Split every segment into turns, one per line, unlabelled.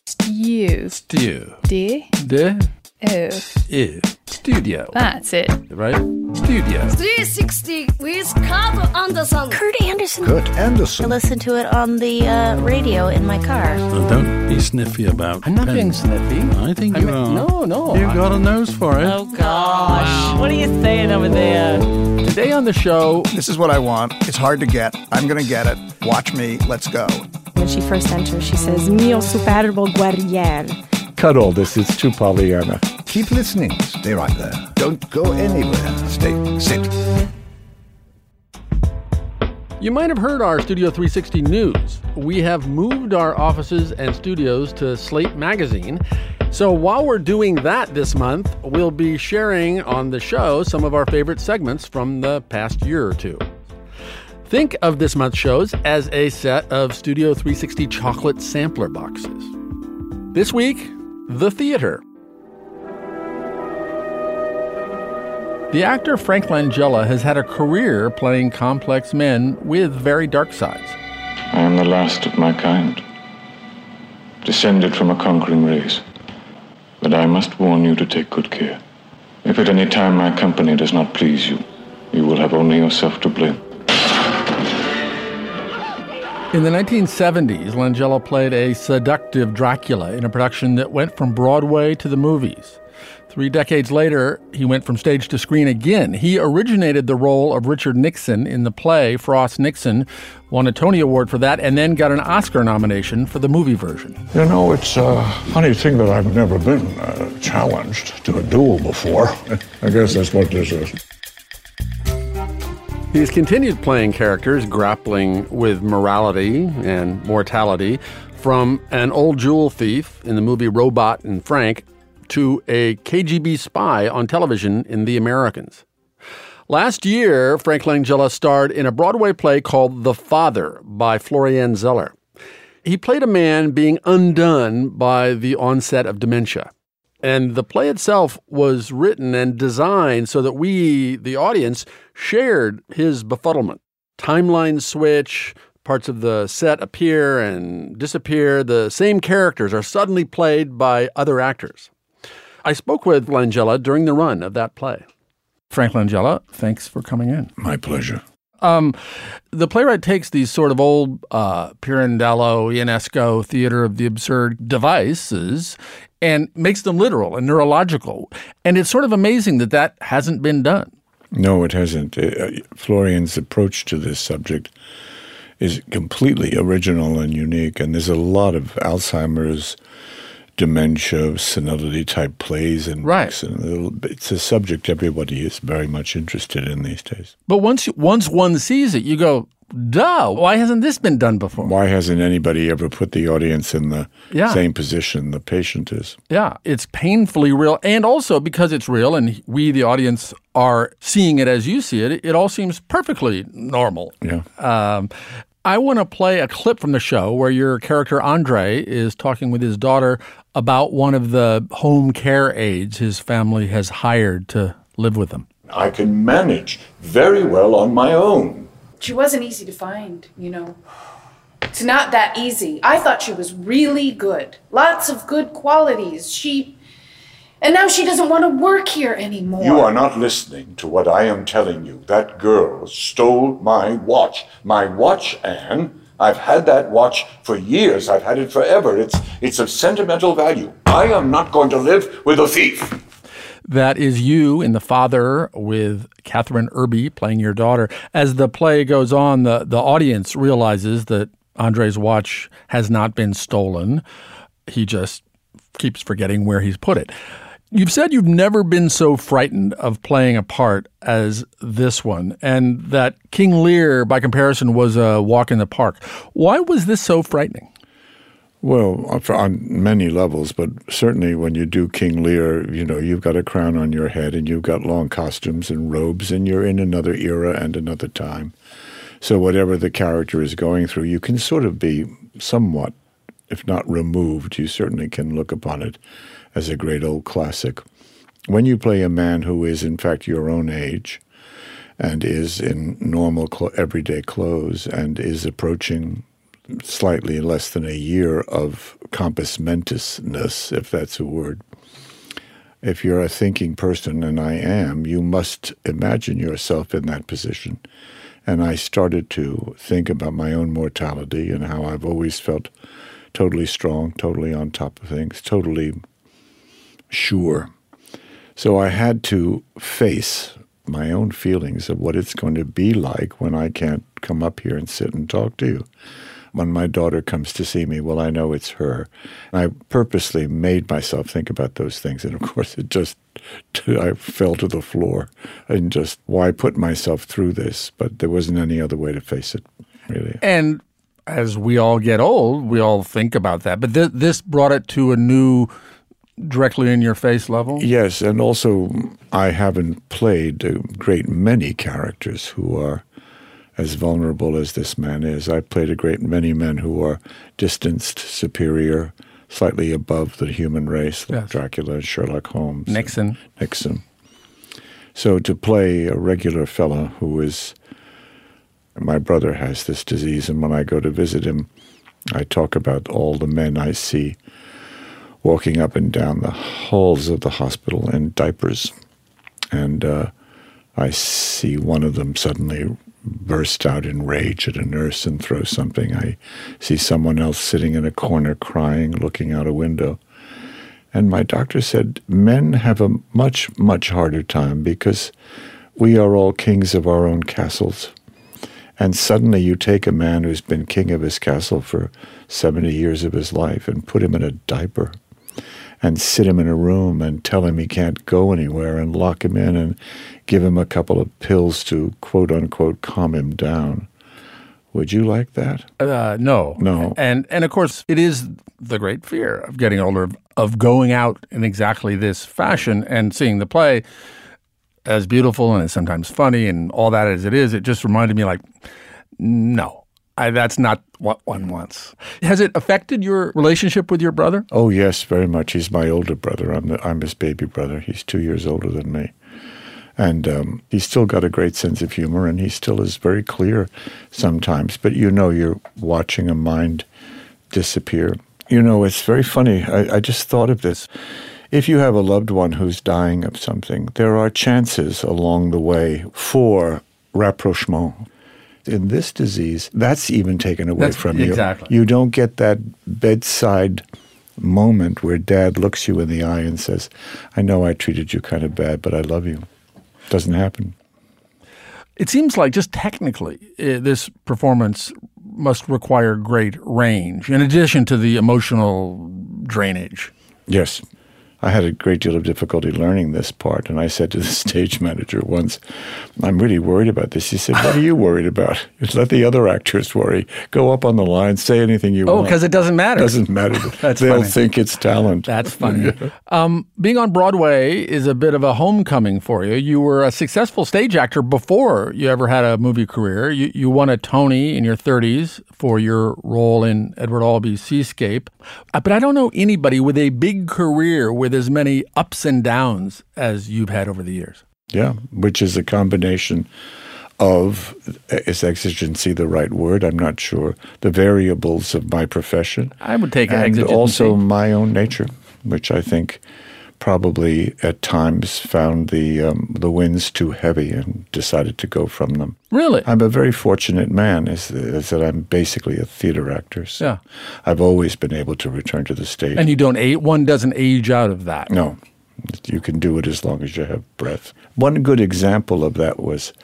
Stew.
Stew.
D.
D.
O.
U. Studio.
That's it.
Right? Studio.
360 with Kurt Anderson.
Kurt Anderson.
Kurt
I
Anderson.
listen to it on the radio in my car.
Well, don't be sniffy about
I'm not
pens.
being sniffy.
I think you are.
No.
You've got a nose for it.
Oh, gosh. What are you saying over there?
Today on the show,
This is what I want. It's hard to get. I'm going to get it. Watch me. Let's go.
When she first enters, she says, Mio superbo guerrier.
Cut all this. It's too Pollyanna.
Keep listening. Stay right there. Don't go anywhere. Sit.
you might have heard our Studio 360 news. We have moved our offices and studios to Slate Magazine. So while we're doing that this month, we'll be sharing on the show some of our favorite segments from the past year or two. Think of this month's shows as a set of Studio 360 chocolate sampler boxes. This week, The Theater. The actor Frank Langella has had a career playing complex men with very dark sides.
I am the last of my kind, descended from a conquering race. But I must warn you to take good care. If at any time my company does not please you, you will have only yourself to blame.
In the 1970s, Langella played a seductive Dracula in a production that went from Broadway to the movies. 3 decades later, he went from stage to screen again. He originated the role of Richard Nixon in the play Frost Nixon, won a Tony Award for that, and then got an Oscar nomination for the movie version.
You know, it's a funny thing that I've never been challenged to a duel before. I guess that's what this is.
He's continued playing characters grappling with morality and mortality, from an old jewel thief in the movie Robot and Frank to a KGB spy on television in The Americans. Last year, Frank Langella starred in a Broadway play called The Father by Florian Zeller. He played a man being undone by the onset of dementia. And the play itself was written and designed so that we, the audience, shared his befuddlement. Timelines switch, parts of the set appear and disappear. The same characters are suddenly played by other actors. I spoke with Langella during the run of that play. Frank Langella, thanks for coming in.
My pleasure.
The playwright takes these sort of old Pirandello, Ionesco, theater of the absurd devices and makes them literal and neurological. And it's sort of amazing that that hasn't been done.
No, it hasn't. Florian's approach to this subject is completely original and unique, and there's a lot of Alzheimer's, dementia, senility-type plays and books. And it's a subject everybody is very much interested in these days.
But once one sees it, you go, duh, why hasn't this been done before?
Why hasn't anybody ever put the audience in the same position the patient is?
Yeah, it's painfully real. And also because it's real and we, the audience, are seeing it as you see it, it all seems perfectly normal.
Yeah.
I want to play a clip from the show where your character Andre is talking with his daughter about one of the home care aides his family has hired to live with them.
I can manage very well on my own.
She wasn't easy to find, you know. It's not that easy. I thought she was really good. Lots of good qualities. And now she doesn't want to work here anymore.
You are not listening to what I am telling you. That girl stole my watch. My watch, Anne. I've had that watch for years. I've had it forever. It's of sentimental value. I am not going to live with a thief.
That is you in The Father with Catherine Irby playing your daughter. As the play goes on, the audience realizes that Andre's watch has not been stolen. He just keeps forgetting where he's put it. You've said you've never been so frightened of playing a part as this one, and that King Lear, by comparison, was a walk in the park. Why was this so frightening?
Well, on many levels, but certainly when you do King Lear, you know, you've got a crown on your head and you've got long costumes and robes and you're in another era and another time. So whatever the character is going through, you can sort of be somewhat, if not removed, you certainly can look upon it as a great old classic. When you play a man who is, in fact, your own age and is in normal everyday clothes and is approaching slightly less than a year of compos mentis-ness, if that's a word. If you're a thinking person, and I am, you must imagine yourself in that position. And I started to think about my own mortality and how I've always felt totally strong, totally on top of things, totally sure. So I had to face my own feelings of what it's going to be like when I can't come up here and sit and talk to you. When my daughter comes to see me, well, I know it's her. I purposely made myself think about those things. And of course, I fell to the floor and just, why put myself through this? But there wasn't any other way to face it, really.
And as we all get old, we all think about that. But this brought it to a new, directly in your face level?
Yes, and also I haven't played a great many characters who are as vulnerable as this man is. I played a great many men who are distanced, superior, slightly above the human race, like Dracula, Sherlock Holmes.
Nixon.
So to play a regular fellow who is, my brother has this disease, and when I go to visit him, I talk about all the men I see walking up and down the halls of the hospital in diapers. And I see one of them suddenly burst out in rage at a nurse and throw something. I see someone else sitting in a corner crying, looking out a window. And my doctor said, men have a much, much harder time because we are all kings of our own castles. And suddenly you take a man who's been king of his castle for 70 years of his life and put him in a diaper and sit him in a room and tell him he can't go anywhere and lock him in and give him a couple of pills to, quote unquote, calm him down. Would you like that?
No.
No.
And of course, it is the great fear of getting older, of going out in exactly this fashion and seeing the play as beautiful and as sometimes funny and all that as it is. It just reminded me like, no. That's not what one wants. Has it affected your relationship with your brother?
Oh, yes, very much. He's my older brother. I'm his baby brother. He's 2 years older than me. And he's still got a great sense of humor, and he still is very clear sometimes. But you're watching a mind disappear. It's very funny. I just thought of this. If you have a loved one who's dying of something, there are chances along the way for rapprochement. In this disease, that's even taken away from you.
Exactly.
You don't get that bedside moment where dad looks you in the eye and says, I know I treated you kind of bad, but I love you. Doesn't happen.
It seems like just technically, this performance must require great range, in addition to the emotional drainage.
Yes. I had a great deal of difficulty learning this part, and I said to the stage manager once, I'm really worried about this. He said, what are you worried about? Let the other actors worry. Go up on the line, say anything you want.
Oh, because it doesn't matter.
It doesn't matter. They'll think it's talent.
That's funny. Being on Broadway is a bit of a homecoming for you. You were a successful stage actor before you ever had a movie career. You won a Tony in your 30s for your role in Edward Albee's Seascape. But I don't know anybody with a big career with as many ups and downs as you've had over the years.
Yeah, which is a combination of, is exigency the right word? I'm not sure. The variables of my profession.
I would take
and
exigency.
Also my own nature, which I think probably at times found the winds too heavy and decided to go from them.
Really?
I'm a very fortunate man, is that I'm basically a theater actor. So
yeah.
I've always been able to return to the stage.
And you don't age, one doesn't age out of that.
No. You can do it as long as you have breath. One good example of that was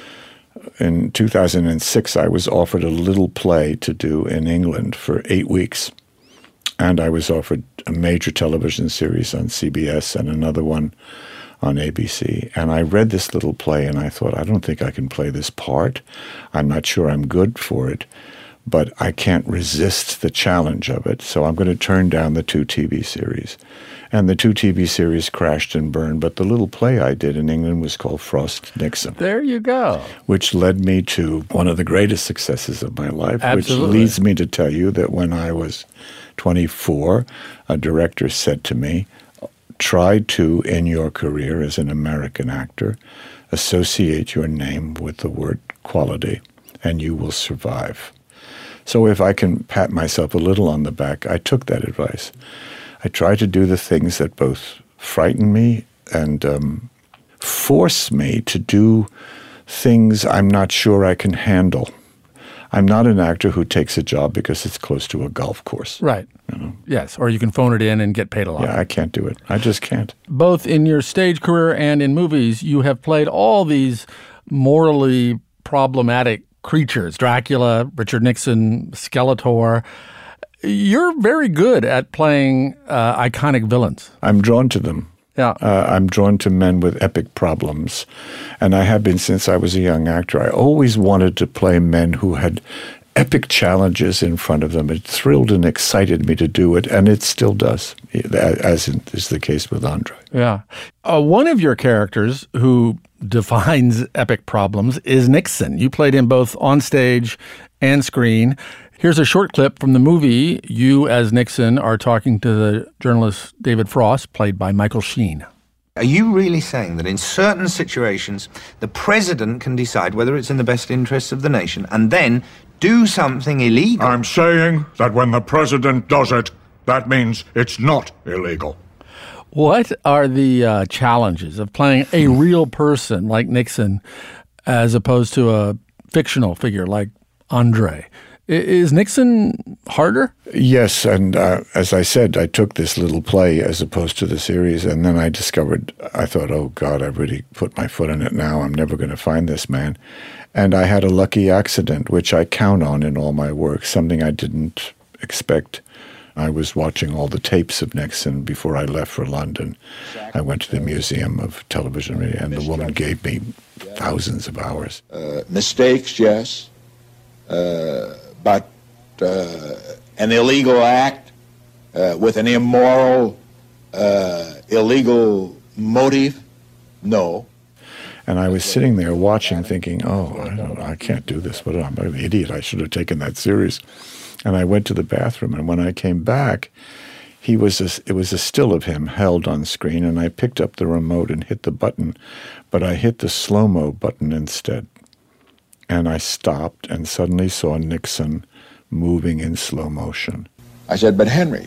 in 2006, I was offered a little play to do in England for 8 weeks. And I was offered a major television series on CBS and another one on ABC. And I read this little play and I thought, I don't think I can play this part. I'm not sure I'm good for it, but I can't resist the challenge of it. So I'm going to turn down the 2 TV series. And the 2 TV series crashed and burned. But the little play I did in England was called Frost Nixon.
There you go.
Which led me to one of the greatest successes of my life.
Absolutely.
Which leads me to tell you that when I was 24, a director said to me, try to, in your career as an American actor, associate your name with the word quality, and you will survive. So if I can pat myself a little on the back, I took that advice. I try to do the things that both frighten me and force me to do things I'm not sure I can handle. I'm not an actor who takes a job because it's close to a golf course.
Right. Yes, or you can phone it in and get paid a lot.
Yeah, I can't do it. I just can't.
Both in your stage career and in movies, you have played all these morally problematic creatures. Dracula, Richard Nixon, Skeletor. You're very good at playing iconic villains.
I'm drawn to them.
Yeah.
I'm drawn to men with epic problems. And I have been since I was a young actor. I always wanted to play men who had epic challenges in front of them. It thrilled and excited me to do it, and it still does, as is the case with Andre.
Yeah. One of your characters who defines epic problems is Nixon. You played him both on stage and screen. Here's a short clip from the movie. You, as Nixon, are talking to the journalist David Frost, played by Michael Sheen.
Are you really saying that in certain situations, the president can decide whether it's in the best interests of the nation and then do something illegal?
I'm saying that when the president does it, that means it's not illegal.
What are the challenges of playing a real person like Nixon as opposed to a fictional figure like Andre? Is Nixon harder?
Yes, and as I said, I took this little play as opposed to the series, and then I thought, oh, God, I've really put my foot in it now. I'm never going to find this man. And I had a lucky accident, which I count on in all my work, something I didn't expect. I was watching all the tapes of Nixon before I left for London. I went to the Museum of Television Radio, and the woman gave me thousands of hours.
Mistakes, yes. But an illegal act with an immoral, illegal motive, no.
And I was sitting there watching, thinking, I can't do this. But I'm an idiot. I should have taken that serious. And I went to the bathroom, and when I came back, it was a still of him held on screen, and I picked up the remote and hit the button, but I hit the slow-mo button instead. And I stopped and suddenly saw Nixon moving in slow motion.
I said, but Henry,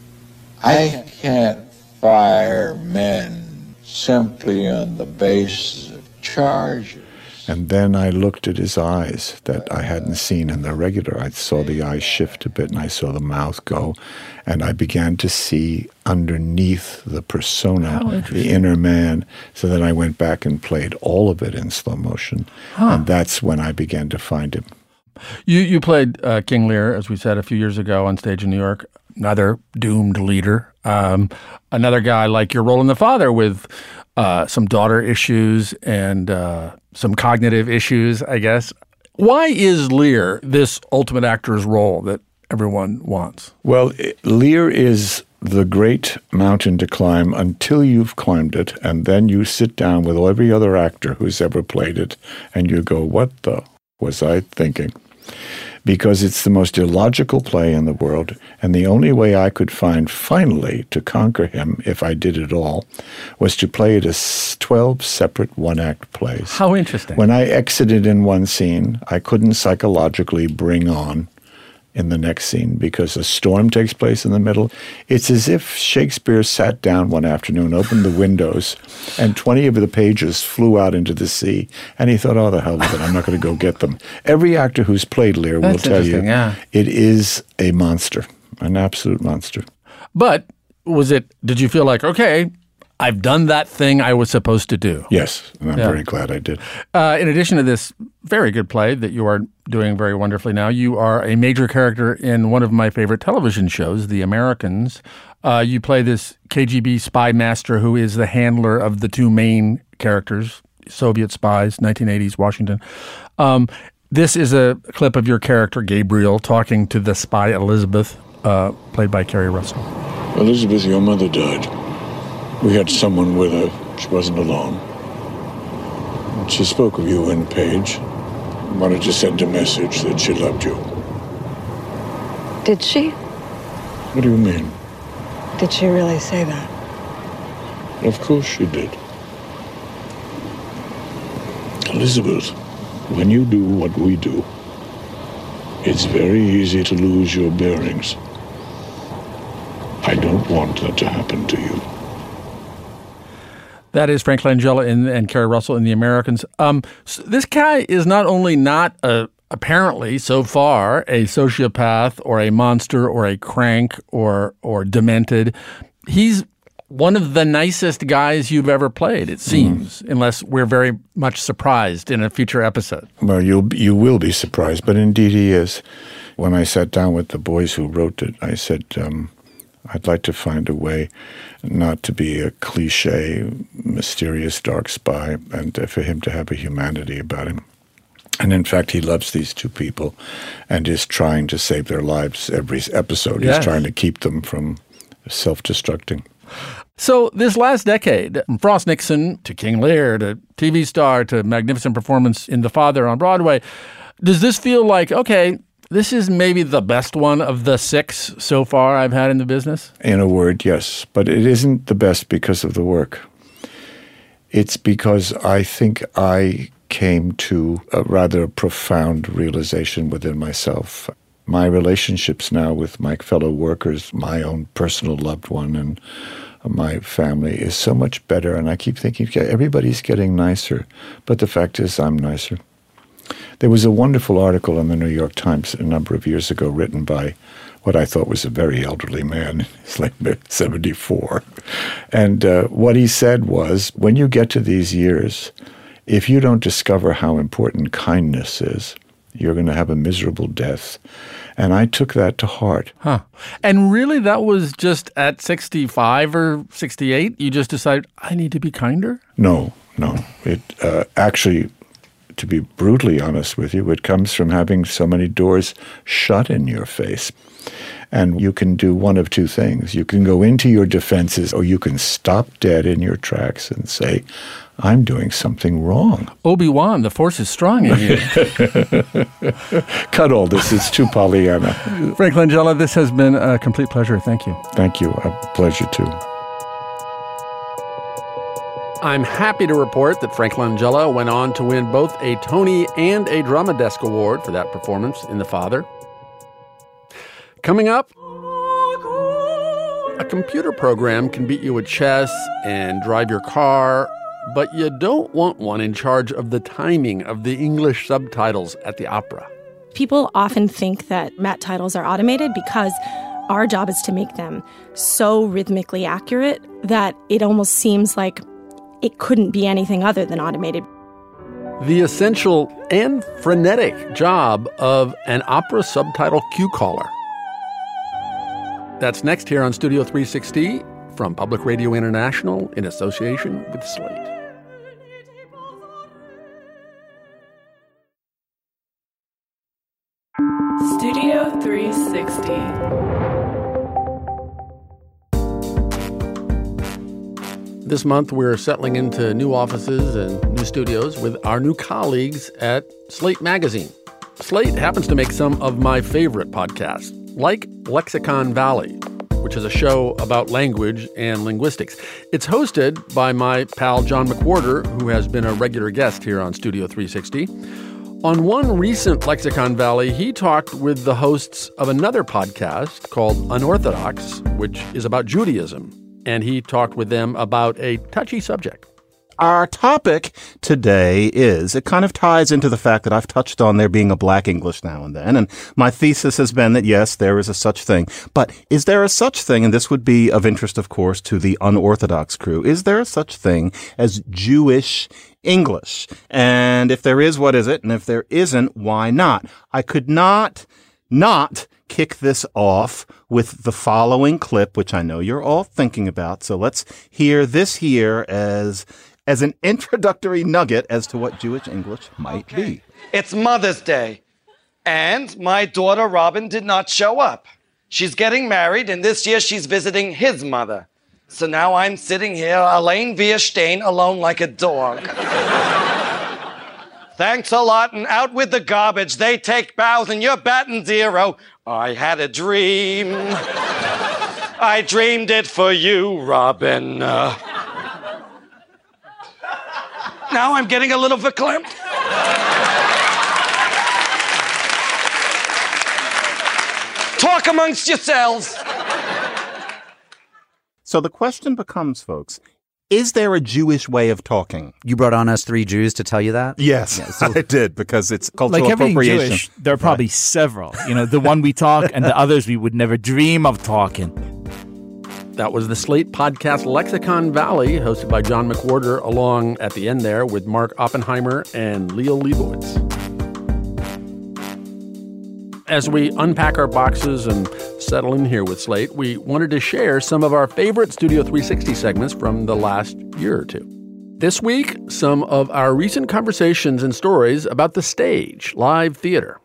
I can't fire men simply on the basis of charges.
And then I looked at his eyes that I hadn't seen in the regular. I saw the eyes shift a bit, and I saw the mouth go, and I began to see underneath the persona, the inner man. So then I went back and played all of it in slow motion, and that's when I began to find him.
You played King Lear, as we said, a few years ago on stage in New York, another doomed leader, another guy like your role in The Father with some daughter issues and some cognitive issues, I guess. Why is Lear this ultimate actor's role that everyone wants?
Well, Lear is the great mountain to climb until you've climbed it, and then you sit down with every other actor who's ever played it, and you go, what the was I thinking? Because it's the most illogical play in the world, and the only way I could find finally to conquer him, if I did it all, was to play it as 12 separate one-act plays.
How interesting.
When I exited in one scene, I couldn't psychologically bring on in the next scene because a storm takes place in the middle. It's as if Shakespeare sat down one afternoon, opened the windows, and 20 of the pages flew out into the sea. And he thought, oh, the hell with it, I'm not going to go get them. Every actor who's played Lear will tell you it is a monster, an absolute monster.
But did you feel like, okay, I've done that thing I was supposed to do?
Yes, and I'm very glad I did.
In addition to this very good play that you are doing very wonderfully now, you are a major character in one of my favorite television shows, The Americans. You play this KGB spy master who is the handler of the two main characters, Soviet spies, 1980s Washington. This is a clip of your character, Gabriel, talking to the spy Elizabeth, played by Kerry Russell.
Elizabeth, your mother died. We had someone with her. She wasn't alone. She spoke of you in Page. Wanted to send a message that she loved you.
Did she?
What do you mean?
Did she really say that?
Of course she did. Elizabeth, when you do what we do, It's very easy to lose your bearings. I don't want that to happen to you.
That is Frank Langella and Kerry Russell in The Americans. So this guy is not only not apparently so far a sociopath or a monster or a crank or demented. He's one of the nicest guys you've ever played, it seems, unless we're very much surprised in a future episode.
Well, you will be surprised, but indeed he is. When I sat down with the boys who wrote it, I said, I'd like to find a way not to be a cliche, mysterious, dark spy, and for him to have a humanity about him. And in fact, he loves these two people and is trying to save their lives every episode. Yes. He's trying to keep them from self-destructing.
So this last decade, from Frost Nixon to King Lear to TV star to magnificent performance in The Father on Broadway, does this feel like, okay, this is maybe the best one of the 6 so far I've had in the business?
In a word, yes. But it isn't the best because of the work. It's because I think I came to a rather profound realization within myself. My relationships now with my fellow workers, my own personal loved one and my family is so much better. And I keep thinking, everybody's getting nicer. But the fact is, I'm nicer. There was a wonderful article in the New York Times a number of years ago written by what I thought was a very elderly man. He's like 74. And what he said was, when you get to these years, if you don't discover how important kindness is, you're going to have a miserable death. And I took that to heart.
Huh. And really, that was just at 65 or 68? You just decided, I need to be kinder?
No. It actually, to be brutally honest with you, it comes from having so many doors shut in your face. And you can do one of two things. You can go into your defenses, or you can stop dead in your tracks and say, I'm doing something wrong.
Obi-Wan, the Force is strong in you.
Cut all this. It's too Pollyanna.
Frank Langella, this has been a complete pleasure. Thank you.
Thank you. A pleasure, too.
I'm happy to report that Frank Langella went on to win both a Tony and a Drama Desk Award for that performance in The Father. Coming up, a computer program can beat you at chess and drive your car, but you don't want one in charge of the timing of the English subtitles at the opera.
People often think that MAT titles are automated because our job is to make them so rhythmically accurate that it almost seems like it couldn't be anything other than automated.
The essential and frenetic job of an opera subtitle cue caller. That's next here on Studio 360 from Public Radio International in association with Slate.
Studio 360.
This month, we're settling into new offices and new studios with our new colleagues at Slate Magazine. Slate happens to make some of my favorite podcasts, like Lexicon Valley, which is a show about language and linguistics. It's hosted by my pal John McWhorter, who has been a regular guest here on Studio 360. On one recent Lexicon Valley, he talked with the hosts of another podcast called Unorthodox, which is about Judaism. And he talked with them about a touchy subject.
Our topic today it kind of ties into the fact that I've touched on there being a black English now and then. And my thesis has been that, yes, there is a such thing. But is there a such thing, and this would be of interest, of course, to the unorthodox crew, is there a such thing as Jewish English? And if there is, what is it? And if there isn't, why not? I could not kick this off with the following clip, which I know you're all thinking about. So let's hear this here as an introductory nugget as to what Jewish English might be.
It's Mother's Day, and my daughter Robin did not show up. She's getting married, and this year she's visiting his mother. So now I'm sitting here, Elaine Vierstein, alone like a dog. Thanks a lot, and out with the garbage. They take bows, and you're batting 0. I had a dream. I dreamed it for you, Robin. Now I'm getting a little verklempt. talk amongst yourselves.
So the question becomes, folks, is there a Jewish way of talking?
You brought on us three Jews to tell you that?
Yes, I did, because it's cultural
like everything
appropriation.
Jewish, there are probably several. You know, the one we talk and the others we would never dream of talking.
That was the Slate podcast Lexicon Valley, hosted by John McWhorter, along at the end there with Mark Oppenheimer and Leo Leibowitz. As we unpack our boxes and settle in here with Slate, we wanted to share some of our favorite Studio 360 segments from the last year or two. This week, some of our recent conversations and stories about the stage, live theater.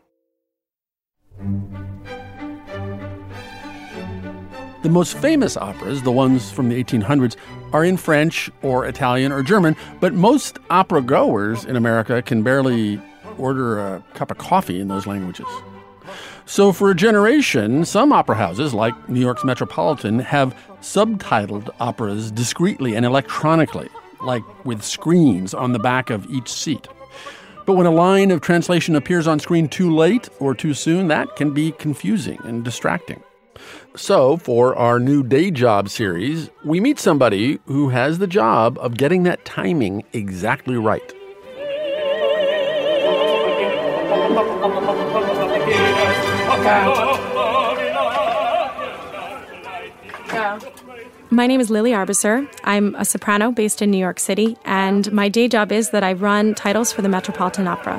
The most famous operas, the ones from the 1800s, are in French or Italian or German, but most opera goers in America can barely order a cup of coffee in those languages. So for a generation, some opera houses, like New York's Metropolitan, have subtitled operas discreetly and electronically, like with screens on the back of each seat. But when a line of translation appears on screen too late or too soon, that can be confusing and distracting. So for our new Day Job series, we meet somebody who has the job of getting that timing exactly right.
My name is Lily Arbesser. I'm a soprano based in New York City, and my day job is that I run titles for the Metropolitan Opera.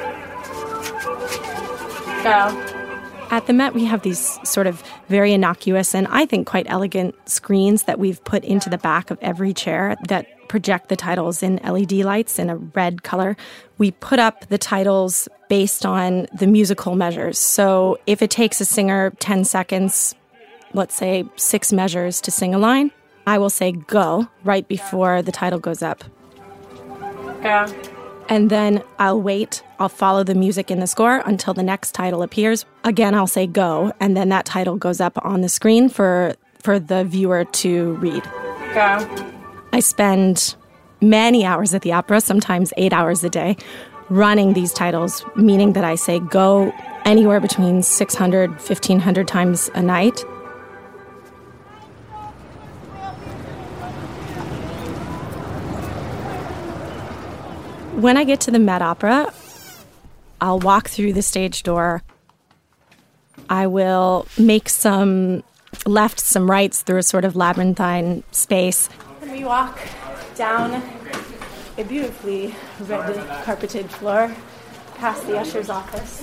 At the Met, we have these sort of very innocuous and I think quite elegant screens that we've put into the back of every chair that project the titles in LED lights in a red color. We put up the titles based on the musical measures. So if it takes a singer 10 seconds, let's say 6 measures to sing a line, I will say go right before the title goes up. Go. And then I'll wait. I'll follow the music in the score until the next title appears. Again, I'll say go, and then that title goes up on the screen for the viewer to read. Go. I spend many hours at the opera, sometimes 8 hours a day, running these titles, meaning that I say go anywhere between 600, 1,500 times a night. When I get to the Met Opera, I'll walk through the stage door. I will make some lefts, some rights through a sort of labyrinthine space. And we walk down a beautifully red carpeted floor past the usher's office.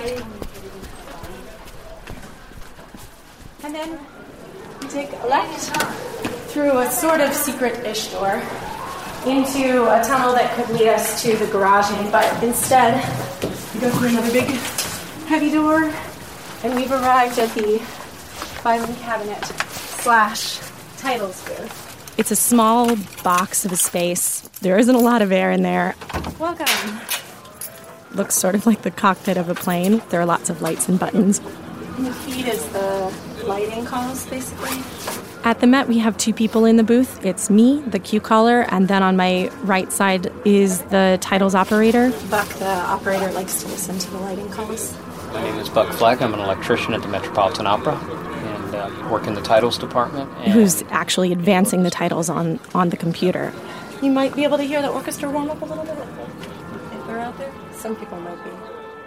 And then we take a left through a sort of secret-ish door into a tunnel that could lead us to the garaging, but instead we go through another big heavy door, and we've arrived at the filing cabinet / titles booth. It's a small box of a space. There isn't a lot of air in there. Welcome. Looks sort of like the cockpit of a plane. There are lots of lights and buttons. And the feed is the lighting calls, basically. At the Met, we have 2 people in the booth. It's me, the cue caller, and then on my right side is the titles operator. Buck, the operator, likes to listen to the lighting calls.
My name is Buck Fleck. I'm an electrician at the Metropolitan Opera and work in the titles department.
Who's actually advancing the titles on the computer. You might be able to hear the orchestra warm up a little bit if they're out there. Some people might be.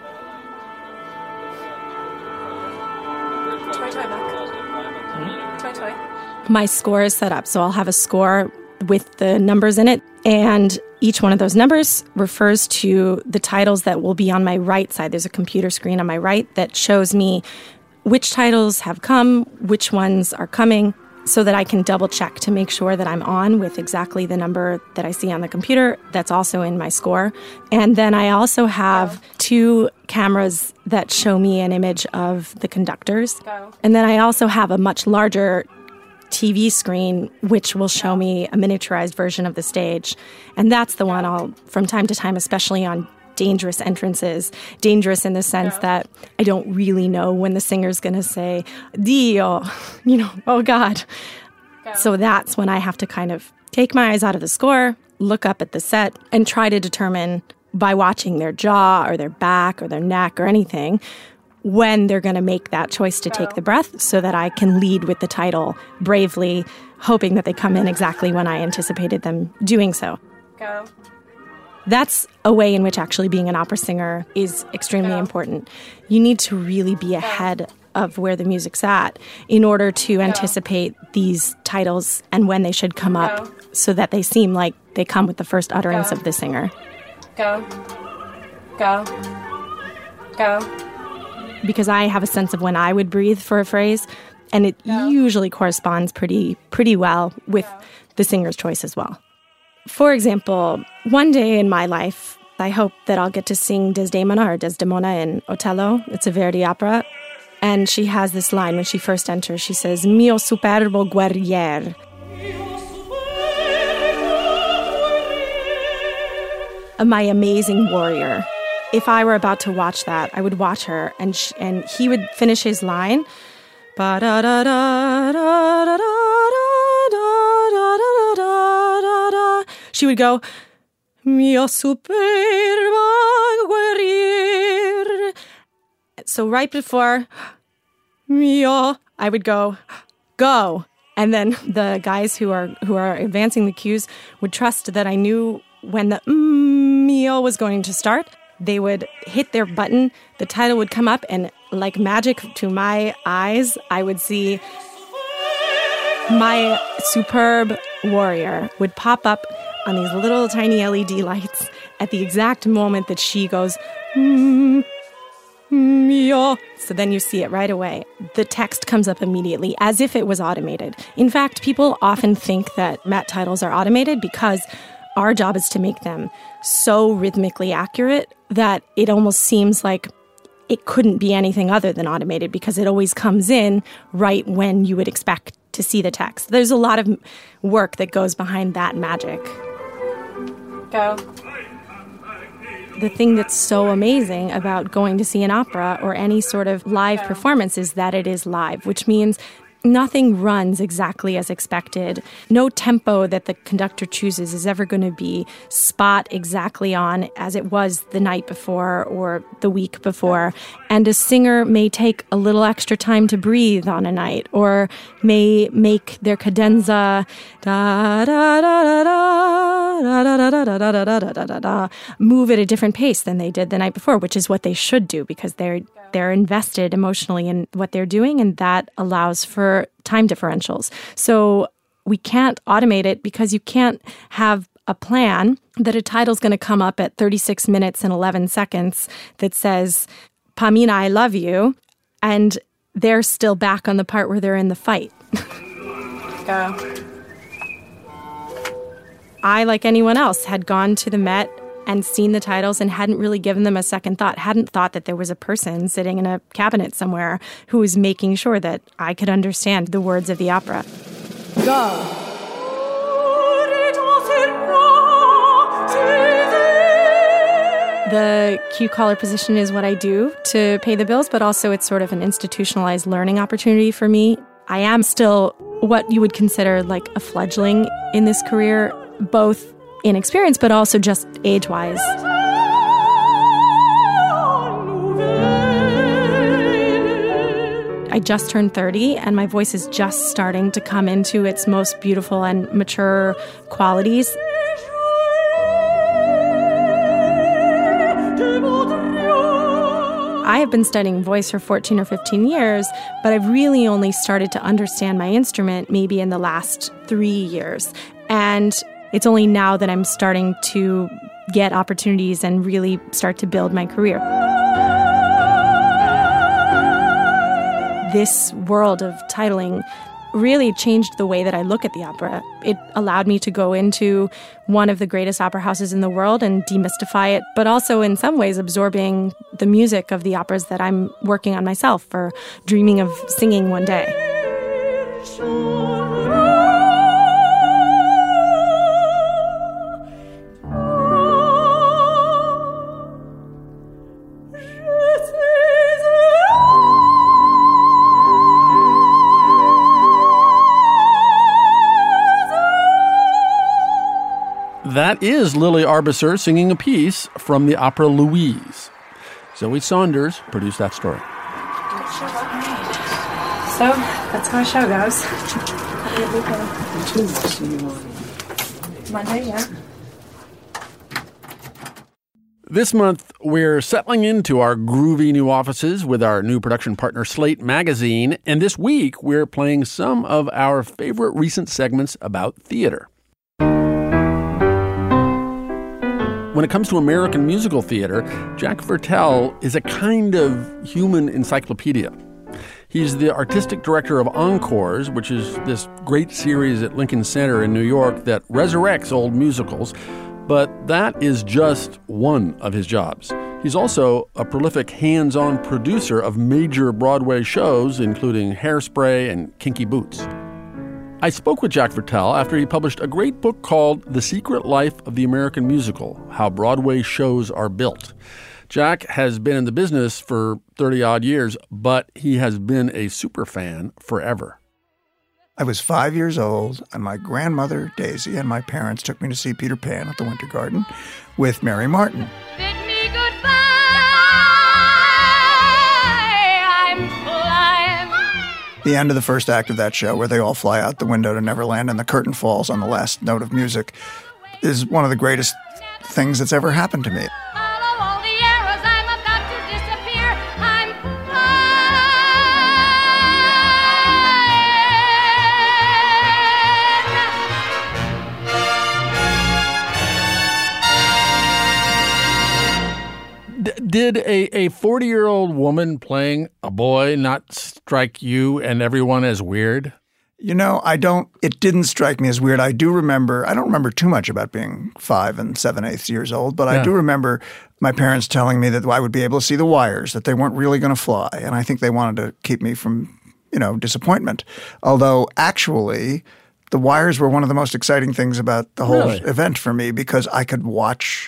Toy, Buck. Toy. My score is set up, so I'll have a score with the numbers in it, and each one of those numbers refers to the titles that will be on my right side. There's a computer screen on my right that shows me which titles have come, which ones are coming, so that I can double check to make sure that I'm on with exactly the number that I see on the computer that's also in my score. And then I also have 2 cameras that show me an image of the conductors. And then I also have a much larger TV screen, which will show me a miniaturized version of the stage. And that's the one I'll, from time to time, especially on dangerous entrances, dangerous in the sense that I don't really know when the singer's going to say, Dio, oh God. So that's when I have to kind of take my eyes out of the score, look up at the set, and try to determine by watching their jaw or their back or their neck or anything, when they're going to make that choice to take the breath so that I can lead with the title bravely, hoping that they come in exactly when I anticipated them doing so.
Go.
That's a way in which actually being an opera singer is extremely important. You need to really be ahead of where the music's at in order to anticipate these titles and when they should come up so that they seem like they come with the first utterance of the singer.
Go. Go. Go.
Because I have a sense of when I would breathe for a phrase, and it usually corresponds pretty well with the singer's choice as well. For example, one day in my life, I hope that I'll get to sing Desdemona in Otello. It's a Verdi opera. And she has this line when she first enters. She says, "Mio superbo guerrier." My amazing warrior. If I were about to watch that, I would watch her, and he would finish his line. She would go, "Mio superbo guerrier." So right before "mio," I would go, "Go." And then the guys who are advancing the cues would trust that I knew when the "mio" was going to start. They would hit their button, the title would come up, and like magic to my eyes, I would see my superb warrior would pop up on these little tiny LED lights at the exact moment that she goes, "mio." So then you see it right away. The text comes up immediately, as if it was automated. In fact, people often think that Met titles are automated because our job is to make them so rhythmically accurate that it almost seems like it couldn't be anything other than automated because it always comes in right when you would expect to see the text. There's a lot of work that goes behind that magic.
Go.
The thing that's so amazing about going to see an opera or any sort of live performance is that it is live, which means nothing runs exactly as expected. No tempo that the conductor chooses is ever going to be spot exactly on as it was the night before or the week before. And a singer may take a little extra time to breathe on a night, or may make their cadenza move at a different pace than they did the night before, which is what they should do because they're invested emotionally in what they're doing, and that allows for time differentials. So we can't automate it because you can't have a plan that a title's going to come up at 36 minutes and 11 seconds that says, "Pamina, I love you," and they're still back on the part where they're in the fight.
Go.
I, like anyone else, had gone to the Met and seen the titles and hadn't really given them a second thought, hadn't thought that there was a person sitting in a cabinet somewhere who was making sure that I could understand the words of the opera.
Go.
The cue caller position is what I do to pay the bills, but also it's sort of an institutionalized learning opportunity for me. I am still what you would consider like a fledgling in this career, both in experience, but also just age-wise. I just turned 30, and my voice is just starting to come into its most beautiful and mature qualities. I have been studying voice for 14 or 15 years, but I've really only started to understand my instrument maybe in the last 3 years. And it's only now that I'm starting to get opportunities and really start to build my career. This world of titling really changed the way that I look at the opera. It allowed me to go into one of the greatest opera houses in the world and demystify it, but also in some ways absorbing the music of the operas that I'm working on myself or dreaming of singing one day.
That is Lily Arbesser singing a piece from the opera Louise. Zoe Saunders produced that story.
So, that's how our show goes. Monday, yeah.
This month, we're settling into our groovy new offices with our new production partner, Slate Magazine. And this week, we're playing some of our favorite recent segments about theater. When it comes to American musical theater, Jack Viertel is a kind of human encyclopedia. He's the artistic director of Encores, which is this great series at Lincoln Center in New York that resurrects old musicals. But that is just one of his jobs. He's also a prolific hands-on producer of major Broadway shows, including Hairspray and Kinky Boots. I spoke with Jack Viertel after he published a great book called The Secret Life of the American Musical: How Broadway Shows Are Built. Jack has been in the business for 30-odd years, but he has been a superfan forever.
I was 5 years old, and my grandmother, Daisy, and my parents took me to see Peter Pan at the Winter Garden with Mary Martin.
Bid me goodbye, I'm flying.
The end of the first act of that show, where they all fly out the window to Neverland and the curtain falls on the last note of music, is one of the greatest things that's ever happened to me.
Did a 40-year-old woman playing a boy not strike you and everyone as weird?
You know, it didn't strike me as weird. I don't remember too much about being 5 and 7/8 years old, but I do remember my parents telling me that I would be able to see the wires, that they weren't really going to fly. And I think they wanted to keep me from, disappointment. Although actually, the wires were one of the most exciting things about the whole event for me, because I could watch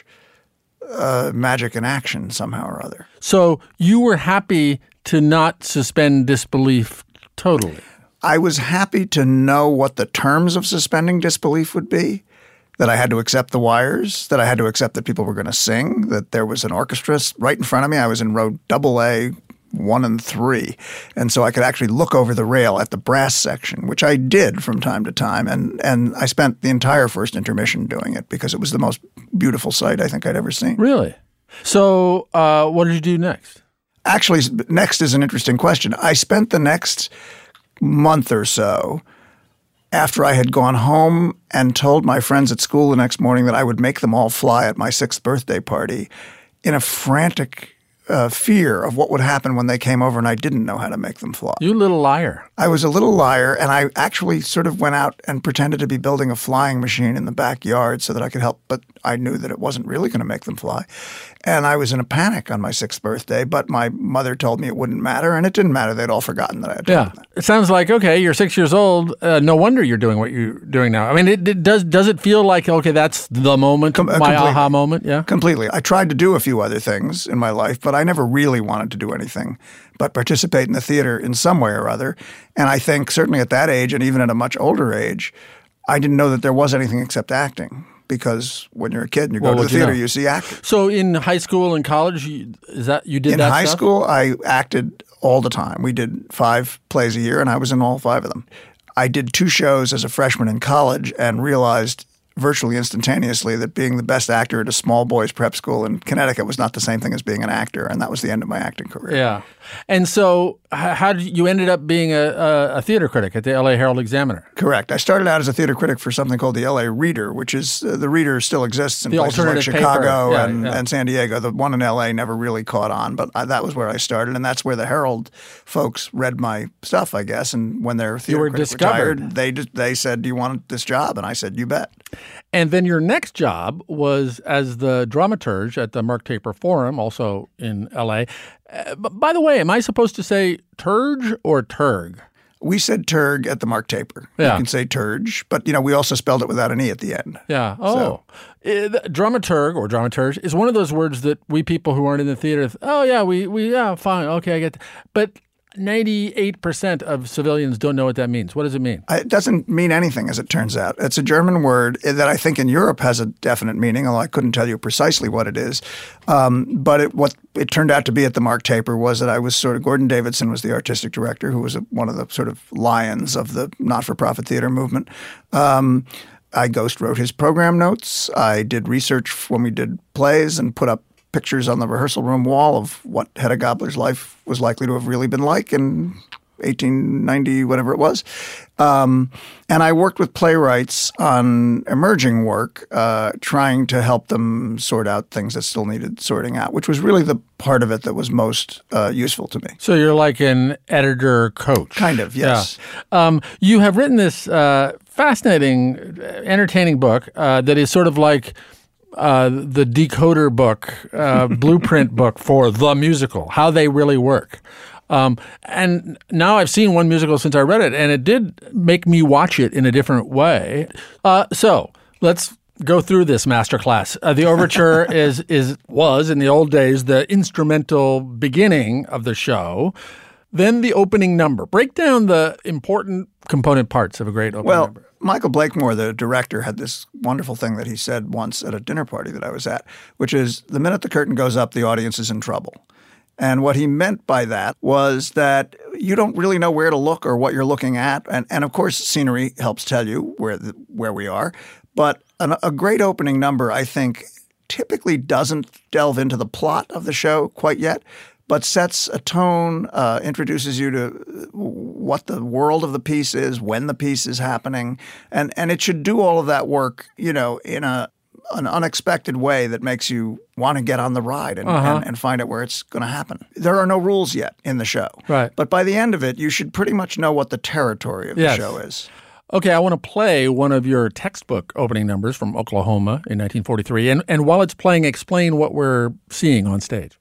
magic in action somehow or other.
So you were happy to not suspend disbelief totally?
I was happy to know what the terms of suspending disbelief would be, that I had to accept the wires, that I had to accept that people were going to sing, that there was an orchestra right in front of me. I was in row AA, 1 and 3. And so I could actually look over the rail at the brass section, which I did from time to time. And I spent the entire first intermission doing it because it was the most beautiful sight I think I'd ever seen.
Really? So what did you do next?
Actually, next is an interesting question. I spent the next month or so, after I had gone home and told my friends at school the next morning that I would make them all fly at my 6th birthday party, in a frantic fear of what would happen when they came over and I didn't know how to make them fly.
You little liar.
I was a little liar, and I actually sort of went out and pretended to be building a flying machine in the backyard so that I could help, but I knew that it wasn't really going to make them fly. And I was in a panic on my 6th birthday, but my mother told me it wouldn't matter, and it didn't matter. They'd all forgotten that I had told them that.
It sounds like, okay, you're 6 years old. No wonder you're doing what you're doing now. I mean, does it feel like, okay, that's the moment, my aha moment? Yeah,
completely. I tried to do a few other things in my life, but I never really wanted to do anything but participate in the theater in some way or other. And I think certainly at that age, and even at a much older age, I didn't know that there was anything except acting. Because when you're a kid and you go to the theater, you see acting.
So in high school and college, you did that stuff?
In high school, I acted all the time. We did 5 plays a year, and I was in all 5 of them. I did 2 shows as a freshman in college and realized virtually instantaneously that being the best actor at a small boys prep school in Connecticut was not the same thing as being an actor, and that was the end of my acting career.
Yeah. And so how did you ended up being a theater critic at the L.A. Herald Examiner?
Correct. I started out as a theater critic for something called the L.A. Reader, which is the Reader still exists in places like Chicago and San Diego. The one in L.A. never really caught on, but that was where I started, and that's where the Herald folks read my stuff, I guess. And when their theater critic retired, they said, "Do you want this job?" And I said, "You bet."
And then your next job was as the dramaturge at the Mark Taper Forum, also in L.A. By the way, am I supposed to say Turge or Turg?
We said Turg at the Mark Taper.
Yeah.
You can say Turge, but we also spelled it without an E at the end.
Yeah. Oh. Dramaturg or dramaturge is one of those words that we people who aren't in the theater, yeah, fine. Okay, I get that. But 98% of civilians don't know what that means. What does it mean?
It doesn't mean anything, as it turns out. It's a German word that I think in Europe has a definite meaning, although I couldn't tell you precisely what it is. But what it turned out to be at the Mark Taper was that I was Gordon Davidson was the artistic director, who was one of the sort of lions of the not-for-profit theater movement. I ghost wrote his program notes. I did research when we did plays and put up pictures on the rehearsal room wall of what Hedda Gabler's life was likely to have really been like in 1890, whatever it was. And I worked with playwrights on emerging work, trying to help them sort out things that still needed sorting out, which was really the part of it that was most useful to me.
So you're like an editor coach.
Kind of, yes.
Yeah. You have written this fascinating, entertaining book that is sort of like the decoder book, blueprint book for the musical, how they really work. And now I've seen one musical since I read it, and it did make me watch it in a different way. So let's go through this masterclass. The overture was in the old days the instrumental beginning of the show. Then the opening number. Break down the important component parts of a great opening number.
Michael Blakemore, the director, had this wonderful thing that he said once at a dinner party that I was at, which is the minute the curtain goes up, the audience is in trouble. And what he meant by that was that you don't really know where to look or what you're looking at. And of course, scenery helps tell you where we are. But a great opening number, I think, typically doesn't delve into the plot of the show quite yet, but sets a tone, introduces you to what the world of the piece is, when the piece is happening. And it should do all of that work, in an unexpected way that makes you want to get on the ride and find out where it's going to happen. There are no rules yet in the show.
Right.
But by the end of it, you should pretty much know what the territory of the show is.
Okay, I want to play one of your textbook opening numbers from Oklahoma in 1943. And while it's playing, explain what we're seeing on stage.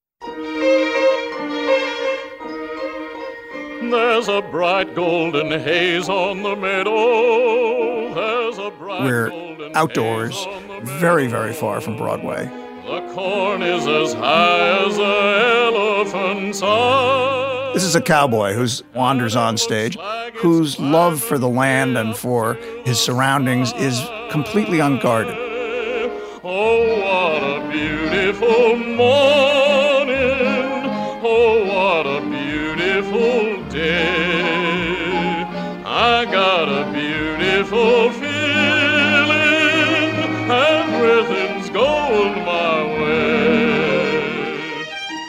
There's a bright golden haze on the meadow. There's a bright
We're
golden
outdoors,
haze on the meadow.
very, very far from Broadway.
The corn is as high as an elephant's eye.
This is a cowboy who wanders on stage, whose love for the land and for his surroundings is completely unguarded.
Oh, what a beautiful morning. Oh, what a beautiful day. I got a beautiful feeling, and everything's going my way.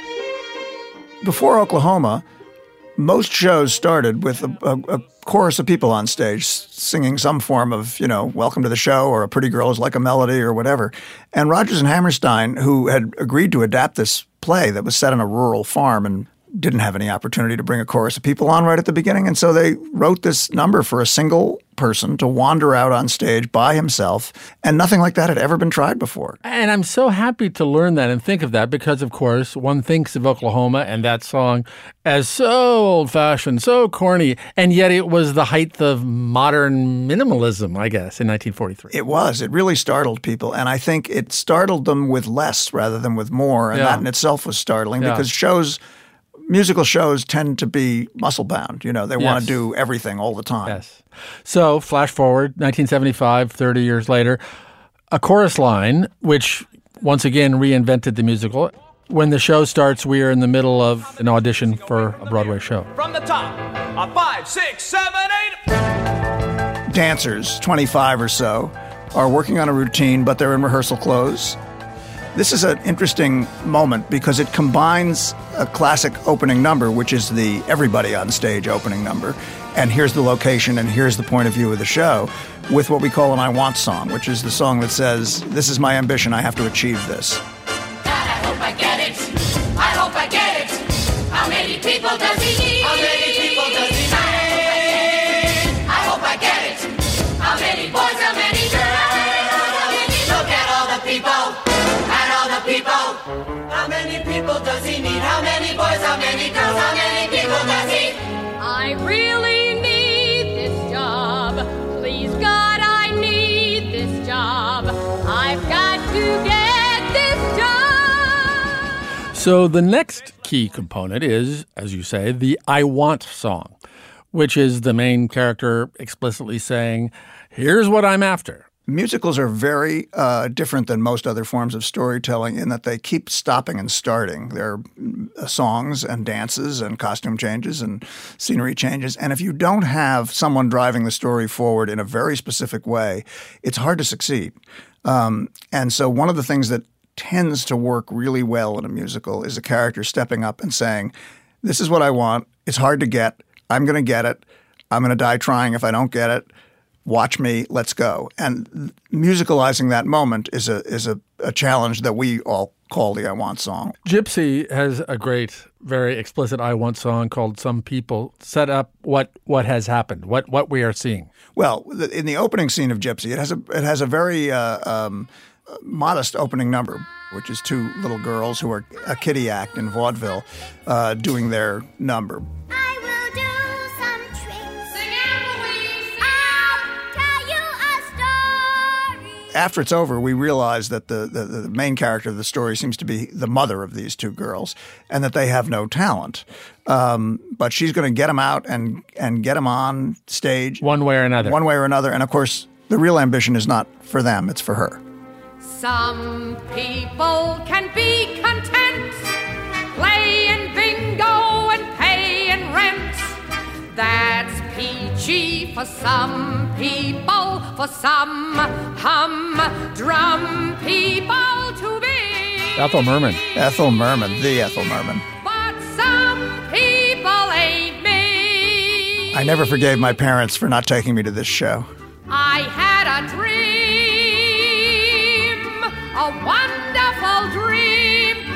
Before Oklahoma, most shows started with a chorus of people on stage singing some form of, welcome to the show or a pretty girl is like a melody or whatever. And Rodgers and Hammerstein, who had agreed to adapt this play that was set on a rural farm and didn't have any opportunity to bring a chorus of people on right at the beginning. And so they wrote this number for a single person to wander out on stage by himself. And nothing like that had ever been tried before.
And I'm so happy to learn that and think of that because, of course, one thinks of Oklahoma and that song as so old-fashioned, so corny. And yet it was the height of modern minimalism, I guess, in 1943.
It was. It really startled people. And I think it startled them with less rather than with more. And that in itself was startling because musical shows tend to be muscle-bound. They want to do everything all the time.
Yes. So, flash forward, 1975, 30 years later, a chorus line, which once again reinvented the musical. When the show starts, we are in the middle of an audition for a Broadway show.
From the top, 5, 6, 7, 8.
Dancers, 25 or so, are working on a routine, but they're in rehearsal clothes. This is an interesting moment because it combines a classic opening number, which is the everybody on stage opening number, and here's the location and here's the point of view of the show, with what we call an I Want song, which is the song that says, this is my ambition, I have to achieve this.
God, I hope I get it. I hope I get it. How many people does he need? How many people does he need? I hope I get it. How many boys, how many girls? Look at all the people. How many people does he need? How many boys, how many girls, how many people does he? I really need this job. Please, God, I need this job. I've got to get this job.
So the next key component is, as you say, the I want song, which is the main character explicitly saying, here's what I'm after.
Musicals are very different than most other forms of storytelling in that they keep stopping and starting. There are songs and dances and costume changes and scenery changes. And if you don't have someone driving the story forward in a very specific way, it's hard to succeed. And so one of the things that tends to work really well in a musical is a character stepping up and saying, this is what I want. It's hard to get. I'm going to get it. I'm going to die trying if I don't get it. Watch me, let's go. And musicalizing that moment is a challenge that we all call the I Want song.
Gypsy has a great, very explicit I Want song called Some People Set Up What Has Happened, what we are seeing.
Well, in the opening scene of Gypsy, it has a very modest opening number, which is two little girls who are a kiddie act in vaudeville doing their number. After it's over, we realize that the main character of the story seems to be the mother of these two girls and that they have no talent. But she's going to get them out and get them on stage.
One way or another.
One way or another. And, of course, the real ambition is not for them. It's for her.
Some people can be content playing bingo and paying rent. That's peachy for some people, for some humdrum people to be.
Ethel Merman.
Ethel Merman, the Ethel Merman.
But some people ain't me.
I never forgave my parents for not taking me to this show.
I had a dream, a wonderful dream,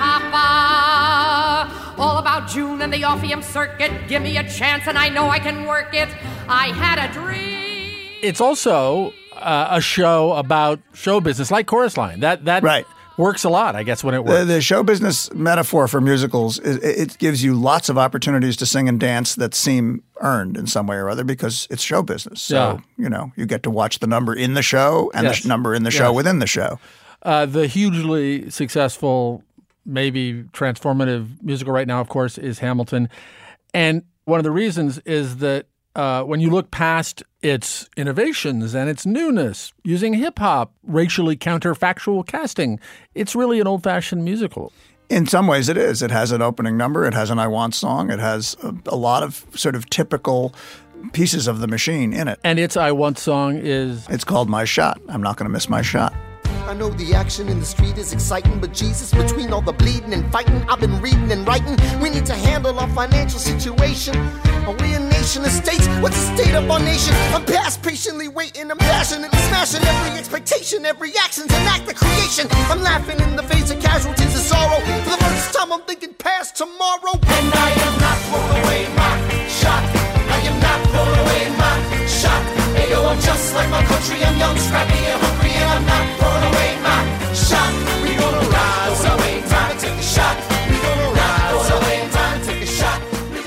Papa. All about June and the Orpheum Circuit. Give me a chance and I know I can work it. I had a dream.
It's also a show about show business, like Chorus Line. That
right.
works a lot, I guess, when it works.
The show business metaphor for musicals, it gives you lots of opportunities to sing and dance that seem earned in some way or other because it's show business. So, you get to watch the number in the show and the number in the show within the show.
The hugely successful, maybe transformative musical right now, of course, is Hamilton. And one of the reasons is that when you look past its innovations and its newness, using hip-hop, racially counterfactual casting, it's really an old-fashioned musical.
In some ways it is. It has an opening number. It has an I Want song. It has a lot of sort of typical pieces of the machine in it.
And its I Want song is?
It's called My Shot. I'm not going to miss my shot.
I know the action in the street is exciting, but Jesus, between all the bleeding and fighting, I've been reading and writing. We need to handle our financial situation. Are we a nation of states? What's the state of our nation? I'm past patiently waiting, I'm passionately smashing every expectation, every action's an act of creation. I'm laughing in the face of casualties of sorrow. For the first time I'm thinking past tomorrow. And I am not throwing away my shot. I am not throwing away my shot. Ayo, I'm just like my country. I'm young, scrappy, and hungry, and I'm not throwing away my shot. We gonna rise up, time to take a shot. We gonna rise up, time to take a shot.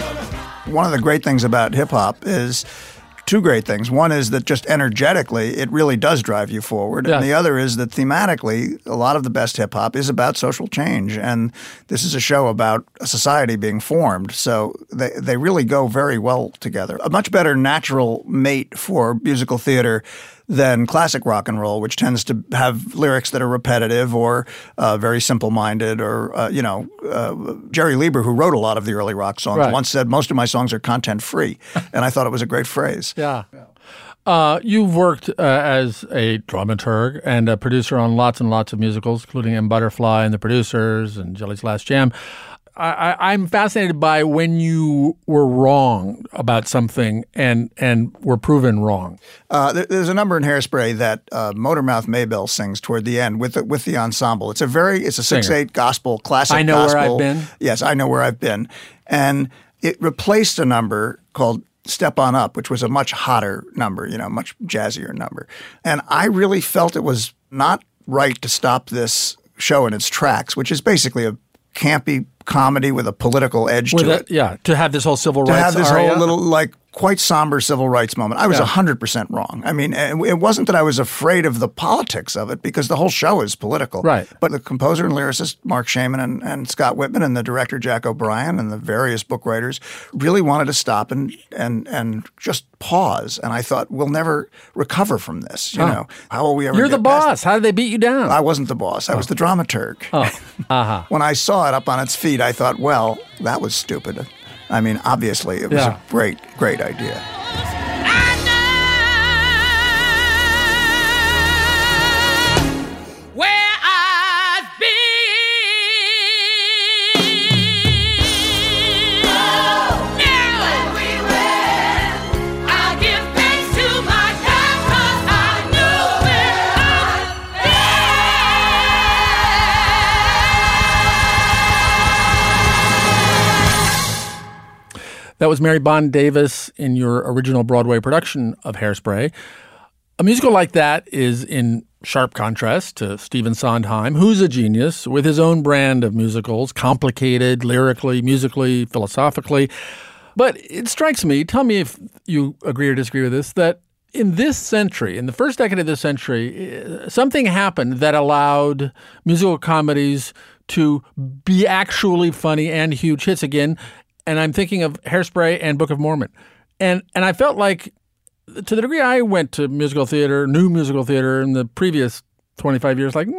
One of the great things about hip-hop is two great things. One is that just energetically, it really does drive you forward.
Yes.
And the other is that thematically, a lot of the best hip-hop is about social change. And this is a show about a society being formed. So they really go very well together. A much better natural mate for musical theater than classic rock and roll, which tends to have lyrics that are repetitive or very simple-minded. Or, Jerry Lieber, who wrote a lot of the early rock songs, once said, most of my songs are content-free. And I thought it was a great phrase.
Yeah. You've worked as a dramaturg and a producer on lots and lots of musicals, including M. Butterfly and The Producers and Jelly's Last Jam. I'm fascinated by when you were wrong about something and were proven wrong.
There's a number in Hairspray that Motormouth Maybelle sings toward the end with the ensemble. It's a 6/8 gospel, classic gospel.
I Know Where I've Been?
Yes, I Know Where I've Been. And it replaced a number called Step On Up, which was a much hotter number, much jazzier number. And I really felt it was not right to stop this show in its tracks, which is basically a campy comedy with a political edge to it.
Yeah, to have this whole civil rights
to have this
aria.
whole little quite somber civil rights moment. I was 100% wrong. I mean, it wasn't that I was afraid of the politics of it, because the whole show is political.
Right.
But the composer and lyricist, Mark Shaman and Scott Whitman, and the director, Jack O'Brien, and the various book writers really wanted to stop and just pause. And I thought, we'll never recover from this. You know, how will we ever
You're the
get past
boss. How did they beat you down?
I wasn't the boss. I was the dramaturg.
Oh.
When I saw it up on its feet, I thought, well, that was stupid. I mean, obviously, it was a great, great idea.
Where I've been. When we win, I'll give thanks to my God, 'cause I know where I've
That was Mary Bond Davis in your original Broadway production of Hairspray. A musical like that is in sharp contrast to Stephen Sondheim, who's a genius with his own brand of musicals, complicated lyrically, musically, philosophically. But it strikes me, tell me if you agree or disagree with this, that in this century, in the first decade of this century, something happened that allowed musical comedies to be actually funny and huge hits again. And I'm thinking of Hairspray and Book of Mormon. And I felt like, to the degree I went to musical theater, new musical theater in the previous 25 years, like,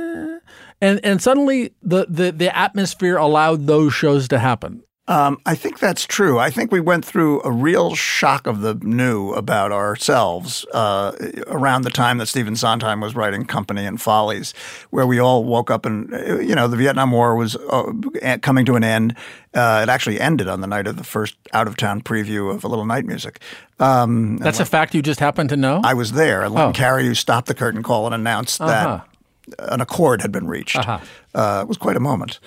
and suddenly the atmosphere allowed those shows to happen.
I think that's true. I think we went through a real shock of the new about ourselves around the time that Stephen Sondheim was writing Company and Follies, where we all woke up and, the Vietnam War was coming to an end. It actually ended on the night of the first out-of-town preview of A Little Night Music.
That's a fact you just happened to know?
I was there. And Len Cariou stopped the curtain call and announced that an accord had been reached. It was quite a moment.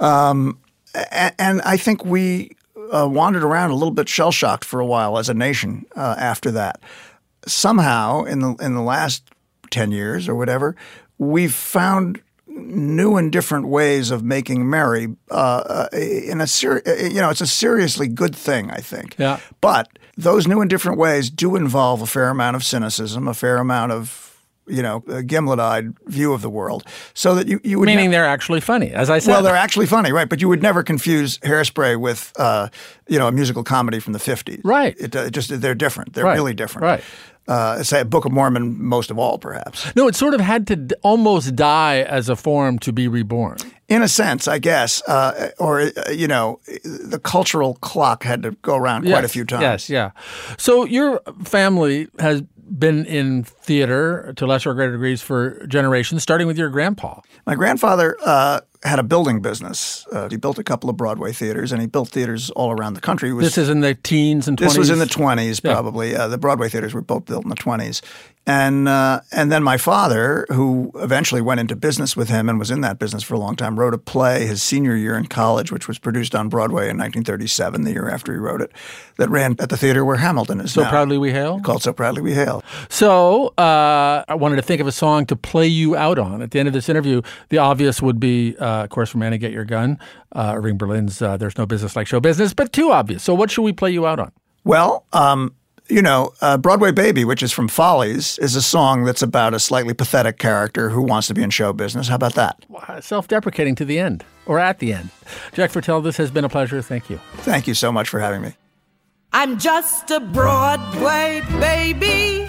And I think we wandered around a little bit shell-shocked for a while as a nation after that. Somehow, in the last 10 years or whatever, we've found new and different ways of making merry. It's a seriously good thing, I think.
Yeah.
But those new and different ways do involve a fair amount of cynicism, a fair amount of a gimlet-eyed view of the world, so that you would
meaning they're actually funny, as I said.
Well, they're actually funny, right? But you would never confuse Hairspray with a musical comedy from the 50s,
right?
They're different. They're really different,
right?
Say Book of Mormon, most of all, perhaps.
No, it sort of had to almost die as a form to be reborn.
In a sense, I guess, the cultural clock had to go around quite a few times.
Yes, yeah. So your family has been in theater to lesser or greater degrees for generations, starting with your grandpa.
My grandfather had a building business. He built a couple of Broadway theaters, and he built theaters all around the country.
This is in the teens and 20s?
This was in the 20s, probably. The Broadway theaters were both built in the 20s. And then my father, who eventually went into business with him and was in that business for a long time, wrote a play his senior year in college, which was produced on Broadway in 1937, the year after he wrote it, that ran at the theater where Hamilton is now.
So Proudly We Hail?
Called So Proudly We Hail.
So I wanted to think of a song to play you out on. At the end of this interview, the obvious would be, of course, from Annie Get Your Gun, Irving Berlin's There's No Business Like Show Business, but too obvious. So what should we play you out on?
Well, Broadway Baby, which is from Follies, is a song that's about a slightly pathetic character who wants to be in show business. How about that?
Self-deprecating to the end, or at the end. Jack Fertel, this has been a pleasure. Thank you.
Thank you so much for having me.
I'm just a Broadway baby,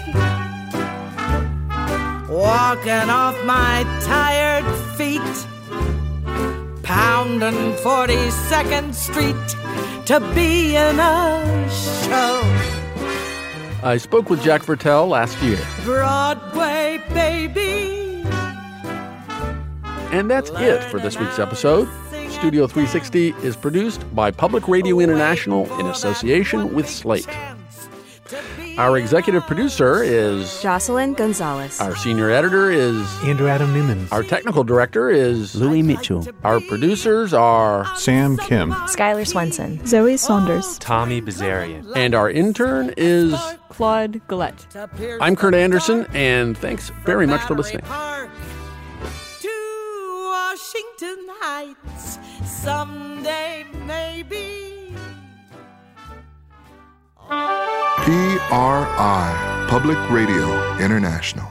walking off my tired feet, pounding 42nd Street to be in a show.
I spoke with Jack Fertel last year.
Broadway baby.
And that's it for this week's episode. Studio 360 is produced by Public Radio International in association with Slate. Our executive producer is
Jocelyn Gonzalez.
Our senior editor is
Andrew Adam Newman.
Our technical director is
Louis Mitchell.
Our producers are
Sam Kim,
Skylar Swenson,
Zoe Saunders,
Tommy Bazarian,
and our intern is
Claude Gillette.
I'm Kurt Anderson, and thanks very much for listening.
To Washington Heights, someday maybe.
PRI, Public Radio International.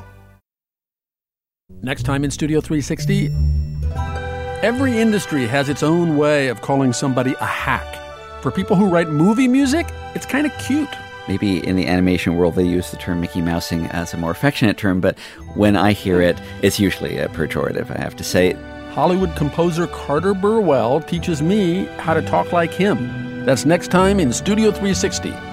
Next time in Studio 360, every industry has its own way of calling somebody a hack. For people who write movie music, it's kind of cute.
Maybe in the animation world they use the term Mickey Mousing as a more affectionate term, but when I hear it, it's usually a pejorative, I have to say.
Hollywood composer Carter Burwell teaches me how to talk like him. That's next time in Studio 360.